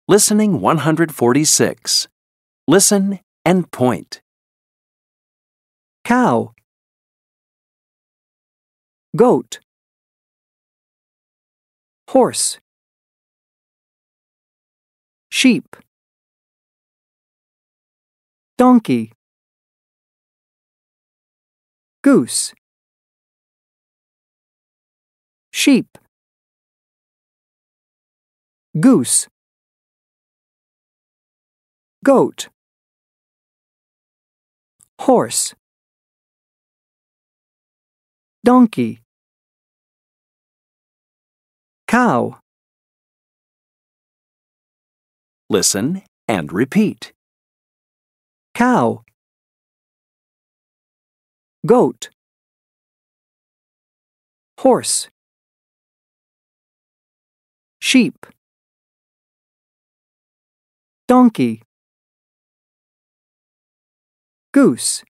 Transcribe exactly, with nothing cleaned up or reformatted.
Listening one hundred forty-six. Listen and point. Cow, goat, horse, sheep, donkey, goose, sheep, goose, goat, horse, donkey, cow. Listen and repeat. Cow, goat, horse, sheep, donkey, goose,